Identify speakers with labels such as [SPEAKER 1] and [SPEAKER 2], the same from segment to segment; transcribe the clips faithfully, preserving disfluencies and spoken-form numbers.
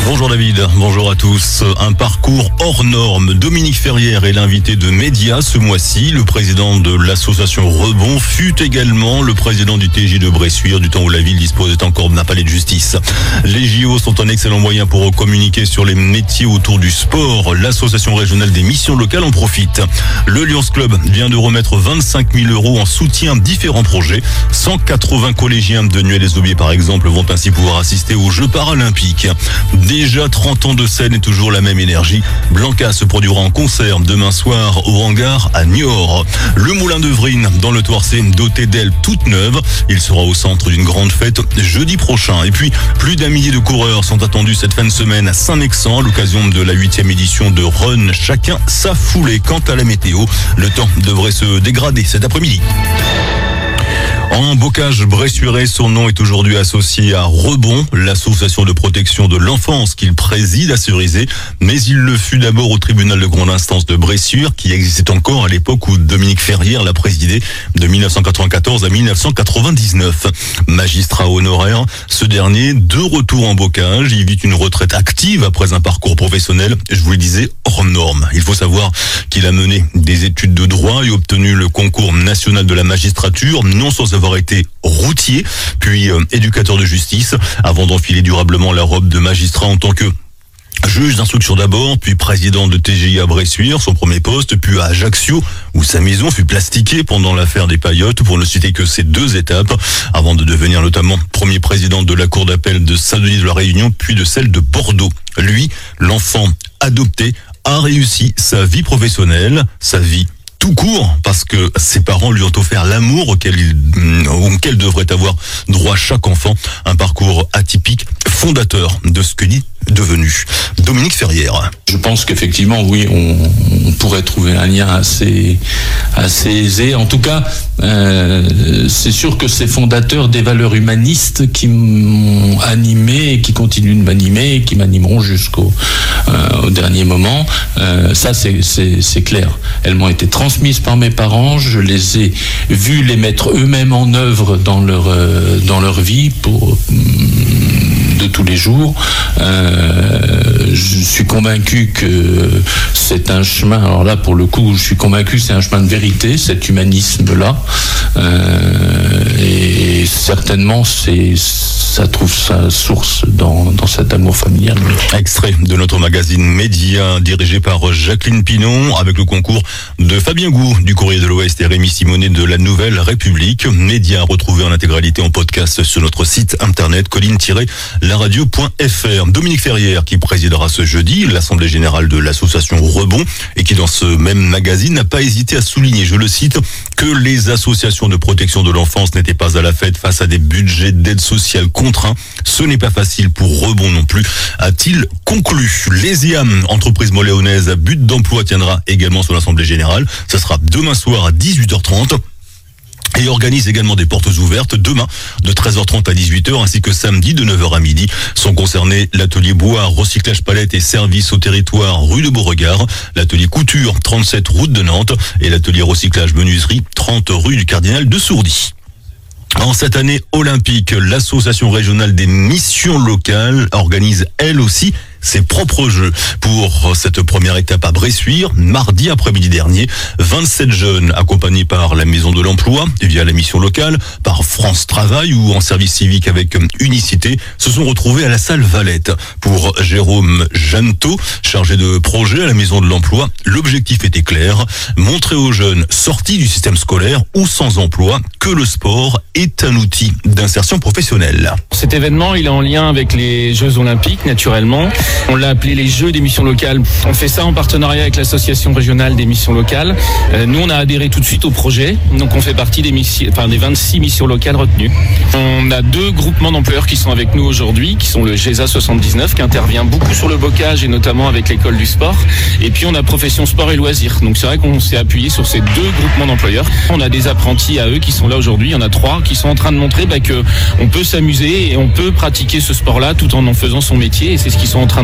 [SPEAKER 1] Bonjour David, bonjour à tous. Un parcours hors norme. Dominique Ferrière est l'invité de Média ce mois-ci. Le président de l'association Rebond fut également le président du T J de Bressuire, du temps où la ville disposait encore d'un palais de justice. Les J O sont un excellent moyen pour communiquer sur les métiers autour du sport. L'association régionale des missions locales en profite. Le Lions Club vient de remettre vingt-cinq mille euros en soutien à différents projets. cent quatre-vingts collégiens de Nueil-les-Aubiers, par exemple, vont ainsi pouvoir assister aux Jeux paralympiques. Déjà trente ans de scène et toujours la même énergie. Blanca se produira en concert demain soir au hangar à Niort. Le Moulin de Vrine, dans le Toircé, doté d'ailes toutes neuves. Il sera au centre d'une grande fête jeudi prochain. Et puis, plus d'un millier de coureurs sont attendus cette fin de semaine à Saint-Mexan, à l'occasion de la huitième édition de Run. Chacun sa foulée. Quant à la météo, le temps devrait se dégrader cet après-midi. En bocage bressuirais, son nom est aujourd'hui associé à Rebond, l'association de protection de l'enfance qu'il préside à Cerisay, mais il le fut d'abord au tribunal de grande instance de Bressuire, qui existait encore à l'époque où Dominique Ferrière l'a présidé de mille neuf cent quatre-vingt-quatorze à mille neuf cent quatre-vingt-dix-neuf. Magistrat honoraire, ce dernier, de retour en bocage, il vit une retraite active après un parcours professionnel, je vous le disais, hors norme. Il faut savoir qu'il a mené des études de droit et obtenu le concours national de la magistrature, non sans avoir été routier, puis euh, éducateur de justice, avant d'enfiler durablement la robe de magistrat en tant que juge d'instruction d'abord, puis président de T G I à Bressuire, son premier poste, puis à Ajaccio, où sa maison fut plastiquée pendant l'affaire des paillotes, pour ne citer que ces deux étapes, avant de devenir notamment premier président de la cour d'appel de Saint-Denis de la Réunion, puis de celle de Bordeaux. Lui, l'enfant adopté, a réussi sa vie professionnelle, sa vie tout court, parce que ses parents lui ont offert l'amour auquel, il, auquel devrait avoir droit chaque enfant. Un parcours atypique, fondateur de ce qu'il est devenu. Dominique Ferrière.
[SPEAKER 2] Je pense qu'effectivement, oui, on, on pourrait trouver un lien assez, assez aisé. En tout cas, euh, c'est sûr que c'est fondateur des valeurs humanistes qui m'ont animé et qui continuent de m'animer et qui m'animeront jusqu'au euh, au dernier moment. Euh, ça, c'est, c'est, c'est clair. Elles m'ont été transmises par mes parents. Je les ai vus les mettre eux-mêmes en œuvre dans leur, euh, dans leur vie pour... de tous les jours. Euh, je suis convaincu que c'est un chemin, alors là pour le coup je suis convaincu que c'est un chemin de vérité, cet humanisme-là, euh, et certainement c'est, ça trouve sa source dans, dans cet amour familial.
[SPEAKER 1] Extrait de notre magazine Média, dirigé par Jacqueline Pinon, avec le concours de Fabien Gou du Courrier de l'Ouest et Rémi Simonet de la Nouvelle République. Média retrouvé en intégralité en podcast sur notre site internet colline tiret la radio point f r. Dominique Ferrière qui présidera ce jeudi l'Assemblée Générale de l'association Rebond et qui dans ce même magazine n'a pas hésité à souligner, je le cite, que les associations de protection de l'enfance n'étaient pas à la fête face à des budgets d'aide sociale contraints. Ce n'est pas facile pour Rebond non plus, a-t-il conclu. Les I A M, entreprise moléonaise à but d'emploi, tiendra également sur l'Assemblée Générale. Ce sera demain soir à dix-huit heures trente. Et organise également des portes ouvertes demain de treize heures trente à dix-huit heures ainsi que samedi de neuf heures à midi. Sont concernés l'atelier bois, recyclage palette et services au territoire rue de Beauregard, l'atelier couture trente-sept route de Nantes et l'atelier recyclage menuiserie trente rue du Cardinal de Sourdis. En cette année olympique, l'association régionale des missions locales organise elle aussi ses propres jeux. Pour cette première étape à Bressuire, mardi après-midi dernier, vingt-sept jeunes accompagnés par la Maison de l'Emploi via la mission locale, par France Travail ou en service civique avec Unicité, se sont retrouvés à la salle Valette. Pour Jérôme Janto, chargé de projet à la Maison de l'Emploi, l'objectif était clair, montrer aux jeunes sortis du système scolaire ou sans emploi que le sport est un outil d'insertion professionnelle.
[SPEAKER 3] Cet événement, il est en lien avec les Jeux Olympiques, naturellement. On l'a appelé les Jeux des missions locales. On fait ça en partenariat avec l'association régionale des missions locales. Euh, nous, on a adhéré tout de suite au projet. Donc, on fait partie des, missions, enfin, des vingt-six missions locales retenues. On a deux groupements d'employeurs qui sont avec nous aujourd'hui, qui sont le G E S A soixante-dix-neuf, qui intervient beaucoup sur le bocage et notamment avec l'école du sport. Et puis, on a Profession Sport et Loisirs. Donc, c'est vrai qu'on s'est appuyé sur ces deux groupements d'employeurs. On a des apprentis à eux qui sont là aujourd'hui. Il y en a trois qui sont en train de montrer bah, qu'on peut s'amuser et on peut pratiquer ce sport-là tout en en faisant son métier. Et c'est ce qu'ils sont en train de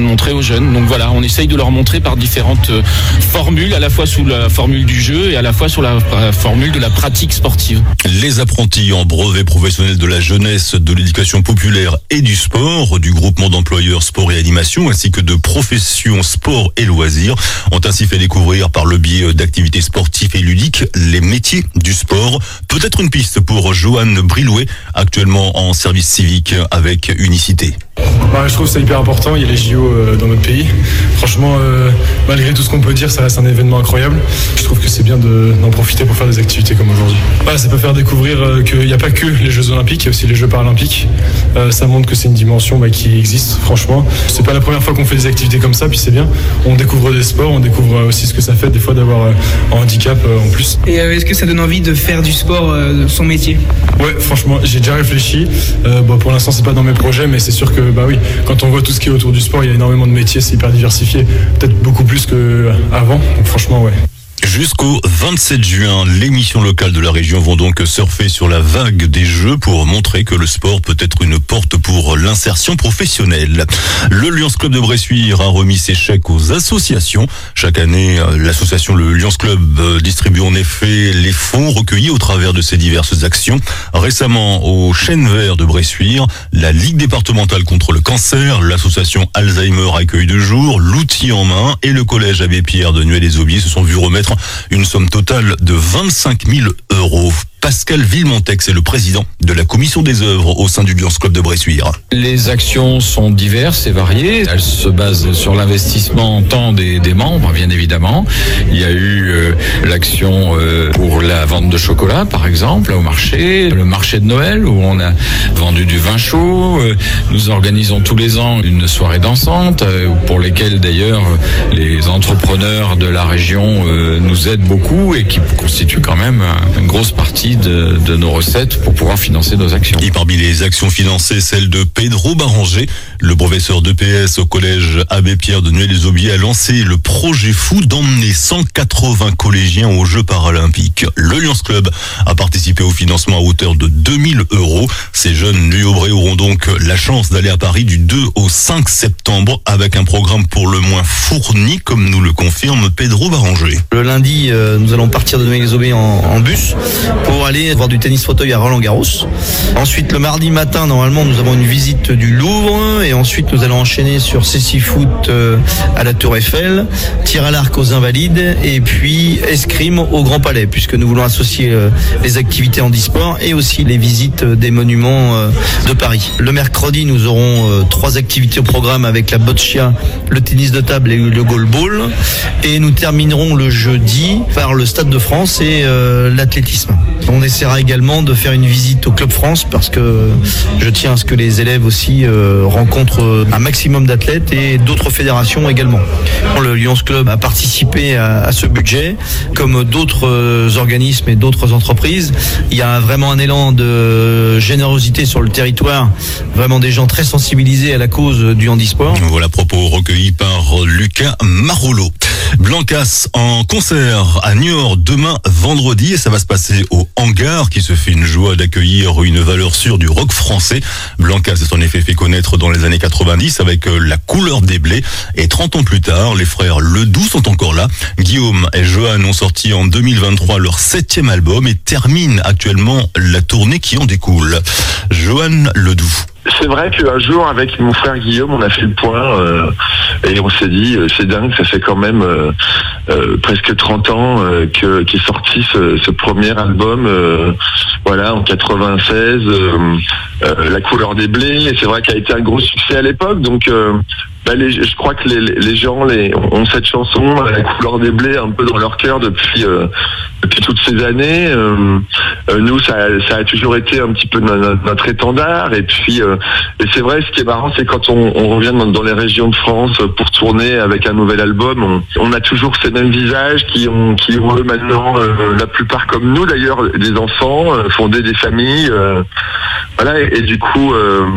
[SPEAKER 3] de montrer aux jeunes. Donc voilà, on essaye de leur montrer par différentes formules, à la fois sous la formule du jeu et à la fois sur la formule de la pratique sportive.
[SPEAKER 1] Les apprentis en brevet professionnel de la jeunesse, de l'éducation populaire et du sport, du groupement d'employeurs sport et animation, ainsi que de professions sport et loisirs, ont ainsi fait découvrir par le biais d'activités sportives et ludiques les métiers du sport. Peut-être une piste pour Johan Brilouet, actuellement en service civique avec Unicité.
[SPEAKER 4] Bah, je trouve que c'est hyper important, il y a les J O euh, dans notre pays. Franchement, euh, malgré tout ce qu'on peut dire, ça reste un événement incroyable. Je trouve que c'est bien de, d'en profiter pour faire des activités comme aujourd'hui. Bah, ça peut faire découvrir euh, qu'il n'y a pas que les Jeux Olympiques, il y a aussi les Jeux Paralympiques. Euh, ça montre que c'est une dimension bah, qui existe, franchement. C'est pas la première fois qu'on fait des activités comme ça, puis c'est bien. On découvre des sports, on découvre aussi ce que ça fait des fois d'avoir euh, un handicap euh, en plus.
[SPEAKER 5] Et euh, est-ce que ça donne envie de faire du sport euh, son métier ?
[SPEAKER 4] Ouais, franchement, j'ai déjà réfléchi. Euh, bah, pour l'instant, c'est pas dans mes projets, mais c'est sûr que bah oui, quand on voit tout ce qui est autour du sport, il y a énormément de métiers, c'est hyper diversifié, peut-être beaucoup plus qu'avant. Donc franchement, ouais.
[SPEAKER 1] Jusqu'au vingt-sept juin, les missions locales de la région vont donc surfer sur la vague des Jeux pour montrer que le sport peut être une porte pour l'insertion professionnelle. Le Lions Club de Bressuire a remis ses chèques aux associations. Chaque année, l'association Le Lions Club distribue en effet les fonds recueillis au travers de ses diverses actions. Récemment, au Chêne Vert de Bressuire, la Ligue départementale contre le cancer, l'association Alzheimer Accueil de jour, l'outil en main et le collège Abbé Pierre de Nueil-les-Aubiers se sont vus remettre une somme totale de vingt-cinq mille euros. Pascal Villemontex est le président de la commission des œuvres au sein du Lions Club de Bressuire.
[SPEAKER 6] Les actions sont diverses et variées. Elles se basent sur l'investissement tant des, des membres, bien évidemment. Il y a eu euh, l'action euh, pour la vente de chocolat, par exemple, au marché, le marché de Noël où on a vendu du vin chaud. Euh, nous organisons tous les ans une soirée dansante euh, pour lesquelles d'ailleurs les entrepreneurs de la région euh, nous aident beaucoup et qui constituent quand même euh, une grosse partie De, de nos recettes pour pouvoir financer nos actions.
[SPEAKER 1] Et parmi les actions financées, celle de Pedro Baranger, le professeur d'E P S au collège Abbé Pierre de Nueil-les-Aubiers, a lancé le projet fou d'emmener cent quatre-vingts collégiens aux Jeux Paralympiques. Le Lions Club a participé au financement à hauteur de deux mille euros. Ces jeunes Nuyobrés auront donc la chance d'aller à Paris du deux au cinq septembre avec un programme pour le moins fourni, comme nous le confirme Pedro Baranger.
[SPEAKER 7] Le lundi, euh, nous allons partir de Nueil-les-Aubiers en, en bus pour aller voir du tennis fauteuil à Roland-Garros. Ensuite, le mardi matin, normalement, nous avons une visite du Louvre et ensuite nous allons enchaîner sur Cécifoot euh, à la Tour Eiffel, tir à l'arc aux Invalides et puis escrime au Grand Palais, puisque nous voulons associer euh, les activités handisport et aussi les visites des monuments euh, de Paris. Le mercredi, nous aurons euh, trois activités au programme avec la boccia, le tennis de table et le goalball. Et nous terminerons le jeudi par le Stade de France et euh, l'athlétisme. On essaiera également de faire une visite au Club France parce que je tiens à ce que les élèves aussi euh, rencontrent un maximum d'athlètes et d'autres fédérations également. Le Lions Club a participé à, à ce budget comme d'autres euh, organismes et d'autres entreprises. Il y a vraiment un élan de générosité sur le territoire, vraiment des gens très sensibilisés à la cause du handisport.
[SPEAKER 1] Voilà, propos recueillis par Lucas Marolo. Blancas en concert à Niort demain vendredi et ça va se passer au Hangar qui se fait une joie d'accueillir une valeur sûre du rock français. Blancas s'est en effet fait connaître dans les années quatre-vingt-dix avec La couleur des blés et trente ans plus tard, les frères Ledoux sont encore là. Guillaume et Johan ont sorti en deux mille vingt-trois leur septième album et terminent actuellement la tournée qui en découle. Johan Ledoux.
[SPEAKER 8] C'est vrai qu'un jour, avec mon frère Guillaume, on a fait le point euh, et on s'est dit, euh, c'est dingue, ça fait quand même euh, euh, presque trente ans euh, que qu'est sorti ce, ce premier album, euh, voilà, en quatre-vingt-seize, euh, euh, La couleur des blés, et c'est vrai qu'il a été un gros succès à l'époque, donc euh, bah les, je crois que les, les gens les, ont cette chanson, La couleur des blés, un peu dans leur cœur depuis euh, depuis toutes ces années. Euh, euh, nous, ça, ça a toujours été un petit peu notre, notre étendard, et puis euh, et c'est vrai, ce qui est marrant, c'est quand on, on revient dans, dans les régions de France pour tourner avec un nouvel album, on, on a toujours ces mêmes visages qui ont qui ont eux maintenant, euh, la plupart comme nous d'ailleurs, des enfants, euh, fondé des familles, euh, voilà, et, et du coup. Euh,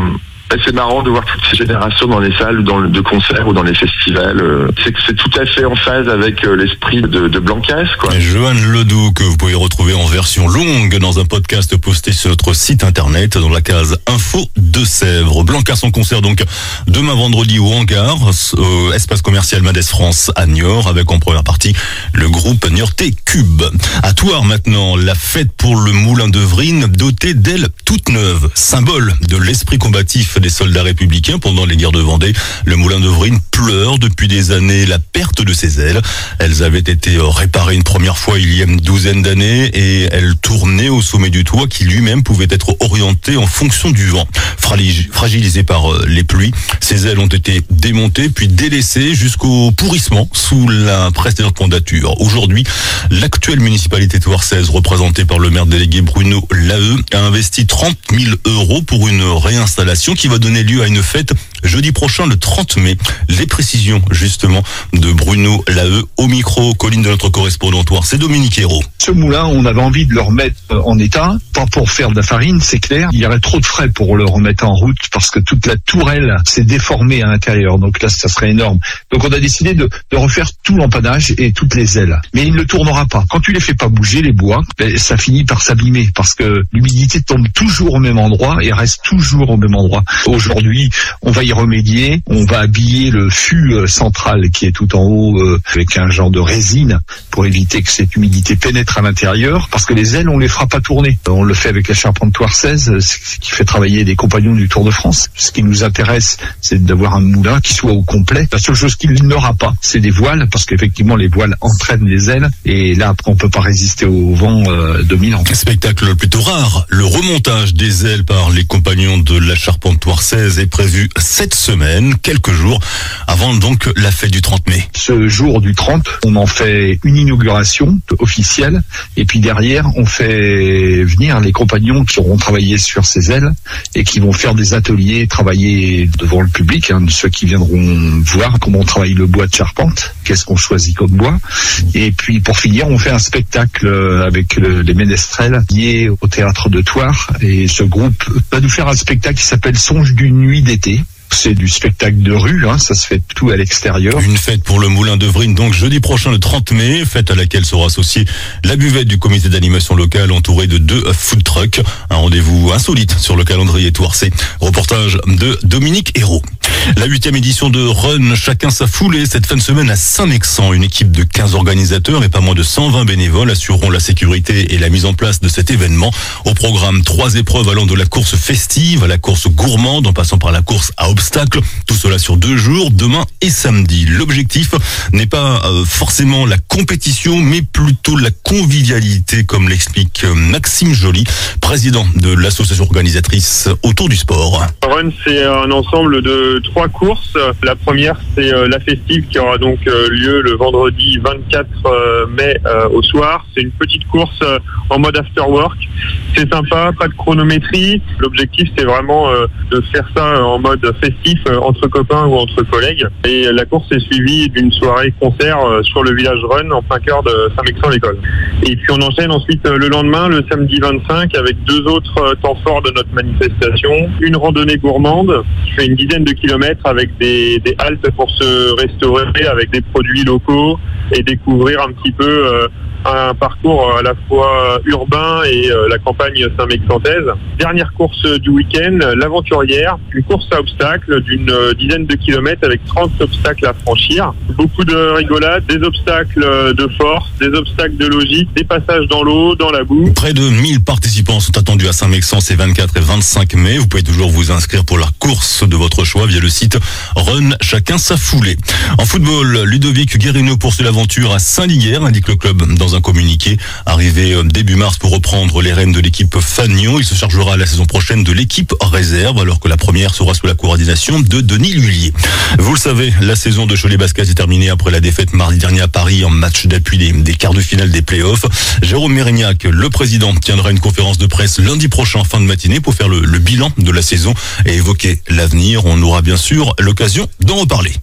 [SPEAKER 8] Ben, c'est marrant de voir toutes ces générations dans les salles dans le, de concert ou dans les festivals. Euh, c'est que c'est tout à fait en phase avec euh, l'esprit de, de Blancas, quoi.
[SPEAKER 1] Johan Ledoux, que vous pouvez retrouver en version longue dans un podcast posté sur notre site internet dans la case Info de Sèvres. Blancas en concert donc demain vendredi au hangar, euh, espace commercial Madès France à Niort, avec en première partie le groupe Niortais Cube. À Thouars maintenant, la fête pour le moulin de Vrine, doté d'ailes toutes neuves, symbole de l'esprit combatif des soldats républicains pendant les guerres de Vendée. Le moulin de Vrine pleure depuis des années la perte de ses ailes. Elles avaient été réparées une première fois il y a une douzaine d'années et elles tournaient au sommet du toit qui lui-même pouvait être orienté en fonction du vent. Fragilisées par les pluies, ces ailes ont été démontées puis délaissées jusqu'au pourrissement sous la précédente mandature. Aujourd'hui, l'actuelle municipalité thouarsaise, représentée par le maire délégué Bruno Laheux, a investi trente mille euros pour une réinstallation qui va donner lieu à une fête jeudi prochain, le trente mai. Les précisions, justement, de Bruno Laheux au micro, colline de notre correspondant Thouars, c'est Dominique Hérault.
[SPEAKER 9] Ce moulin, on avait envie de le remettre en état, pas pour faire de la farine, c'est clair. Il y aurait trop de frais pour le remettre en route parce que toute la tourelle s'est déformée à l'intérieur. Donc là, ça serait énorme. Donc on a décidé de, de refaire tout l'empannage et toutes les ailes. Mais il ne tournera pas. Quand tu les fais pas bouger, les bois, ben, ça finit par s'abîmer parce que l'humidité tombe toujours au même endroit et reste toujours au même endroit. Aujourd'hui, on va y remédier. On va habiller le fût central qui est tout en haut euh, avec un genre de résine pour éviter que cette humidité pénètre à l'intérieur, parce que les ailes, on les fera pas tourner. On le fait avec la charpente thouarsaise, ce qui fait travailler des compagnons du Tour de France. Ce qui nous intéresse, c'est d'avoir un moulin qui soit au complet. La seule chose qu'il n'aura pas, c'est des voiles, parce qu'effectivement, les voiles entraînent les ailes, et là, après, on peut pas résister au vent euh, dominant.
[SPEAKER 1] Spectacle plutôt rare. Le remontage des ailes par les compagnons de la charpente thouarsaise est prévu cette semaine, quelques jours avant donc la fête du trente mai.
[SPEAKER 9] Ce jour du trente, on en fait une inauguration officielle, et puis derrière, on fait venir les compagnons qui auront travaillé sur ces ailes et qui vont faire des ateliers, travailler devant le public, hein, ceux qui viendront voir comment on travaille le bois de charpente, qu'est-ce qu'on choisit comme bois. Et puis pour finir, on fait un spectacle avec le, les ménestrels liés au théâtre de Thouars, et ce groupe va nous faire un spectacle qui s'appelle Songe d'une nuit d'été. C'est du spectacle de rue, hein, ça se fait tout à l'extérieur.
[SPEAKER 1] Une fête pour le moulin de Vrine, donc jeudi prochain le trente mai, fête à laquelle sera associée la buvette du comité d'animation locale entourée de deux food trucks. Un rendez-vous insolite sur le calendrier thouarsais. Reportage de Dominique Hérault. La huitième édition de Run Chacun sa foulée, cette fin de semaine à Saint-Mexant. Une équipe de quinze organisateurs et pas moins de cent vingt bénévoles assureront la sécurité et la mise en place de cet événement. Au programme, trois épreuves allant de la course festive à la course gourmande en passant par la course à obstacles. Tout cela sur deux jours, demain et samedi. L'objectif n'est pas euh, forcément la compétition, mais plutôt la convivialité, comme l'explique Maxime Joly, président de l'association organisatrice autour du sport.
[SPEAKER 10] Run, c'est un ensemble de trois courses. La première, c'est la festive qui aura donc lieu le vendredi vingt-quatre mai au soir. C'est une petite course en mode after work. C'est sympa, pas de chronométrie. L'objectif, c'est vraiment de faire ça en mode festif entre copains ou entre collègues. Et la course est suivie d'une soirée concert sur le village Run en plein cœur de Saint-Mexant-l'École. Et puis on enchaîne ensuite le lendemain, le samedi vingt-cinq, avec deux autres temps forts de notre manifestation. Une randonnée gourmande qui fait une dizaine de kilomètres avec des, des haltes pour se restaurer avec des produits locaux et découvrir un petit peu euh, un parcours à la fois urbain et euh, la campagne saint-mexantaise. Dernière course du week-end, l'aventurière, une course à obstacles d'une euh, dizaine de kilomètres avec trente obstacles à franchir. Beaucoup de rigolades, des obstacles de force, des obstacles de logique, des passages dans l'eau, dans la boue.
[SPEAKER 1] Près de mille participants sont attendus à Saint-Mexant ces vingt-quatre et vingt-cinq mai. Vous pouvez toujours vous inscrire pour la course de votre choix via le site Run Chacun sa foulée. En football, Ludovic Guérino poursuit l'aventure à Saint-Liguerre, indique le club dans un communiqué. Arrivé début mars pour reprendre les rênes de l'équipe Fagnon, il se chargera la saison prochaine de l'équipe réserve, alors que la première sera sous la coordination de Denis Lhuillier. Vous le savez, la saison de Cholet Basket est terminée après la défaite mardi dernier à Paris en match d'appui des, des quarts de finale des playoffs. Jérôme Mérignac, le président, tiendra une conférence de presse lundi prochain, fin de matinée, pour faire le, le bilan de la saison et évoquer l'avenir. On aura bien sûr l'occasion d'en reparler.